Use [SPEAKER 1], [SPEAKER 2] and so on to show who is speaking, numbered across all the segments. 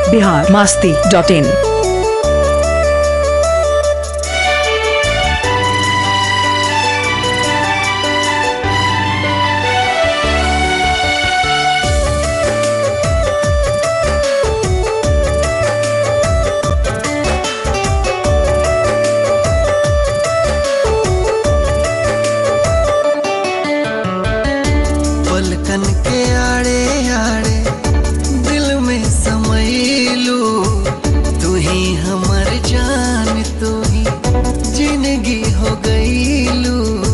[SPEAKER 1] biharmasti.in।
[SPEAKER 2] पलकन के आड़े आड़े दिल में समैलू, तू ही हमर जान, तू ही जिंदगी हो गईलू।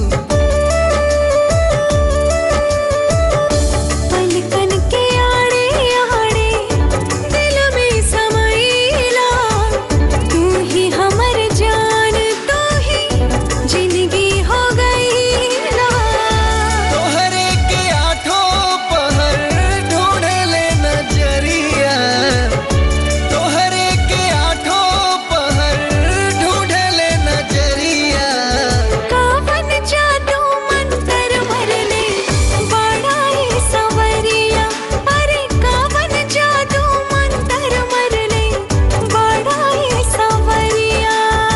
[SPEAKER 3] पलकन के आड़े आड़े दिल में समैला, तू ही हमर जान, तू ही जिंदगी हो गईला।
[SPEAKER 2] तोहरे के आठों पहर ढूंढ ले नजरिया, तोहरे के आठों पहर ढूंढ ले नजरिया।
[SPEAKER 3] कावन जादू मंतर मरले बड़ा ही सवरिया, अरे कावन जादू मंतर मरले बड़ा ही सवरिया।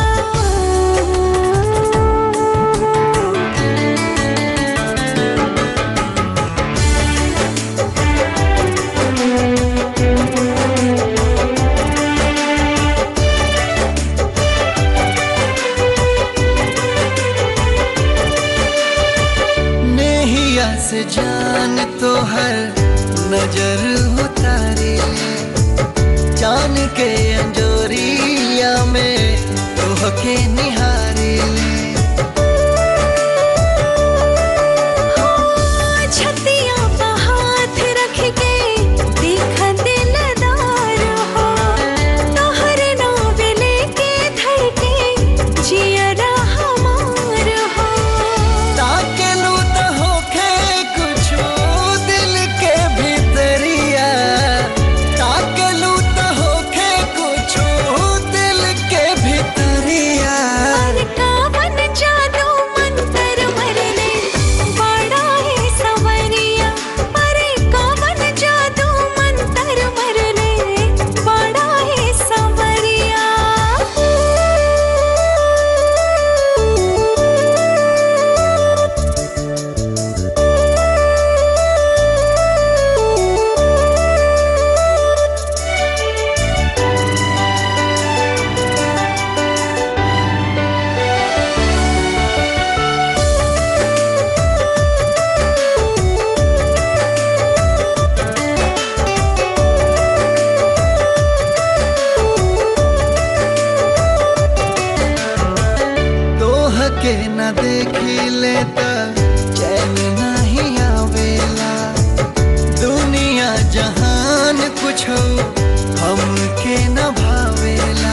[SPEAKER 2] नेहिया से जान तो हर नजर उतारे, जान के अंजोरिया में तोहके निहारे ले।
[SPEAKER 3] छतिया पे हाथ रख के देख दिलदार हो, तोहरे नाव लेके धड़के जियरा हमार हो।
[SPEAKER 2] ताकेलू त होखे कुछो दिल के भीतरिया, ताकेलू त होखे कुछो दिल के भीतरिया।
[SPEAKER 3] अरे कावन जादू मंतर मरले बड़ा ही सवरिया, अरे कावन जादू मंतर मरले बड़ा ही सवरिया।
[SPEAKER 2] तोहके न देखी ले त चैन नहीं आवेला, दुनिया जहान कुछो हमके न भावेला।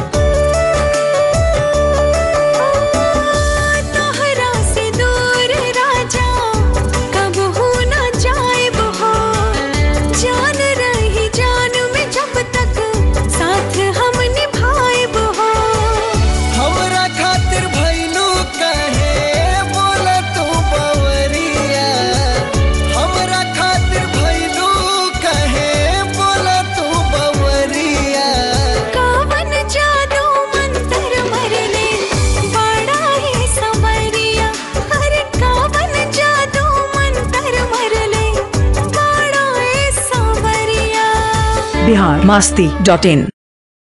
[SPEAKER 3] तोहरा से दूर राजा कब हो न जाएब हो, जान रही जान में जब तक साथ हम निभाएब हो।
[SPEAKER 2] हमरा खातिर भइलू कहे बोला तू बवरिया, हमरा खातिर भइलू कहे बोला तू बवरिया।
[SPEAKER 3] कावन जादू मंतर मरले बड़ा ही सवरिया, अरे कावन जादू मंतर मरले बड़ा ही सवरिया।
[SPEAKER 1] biharmasti.in।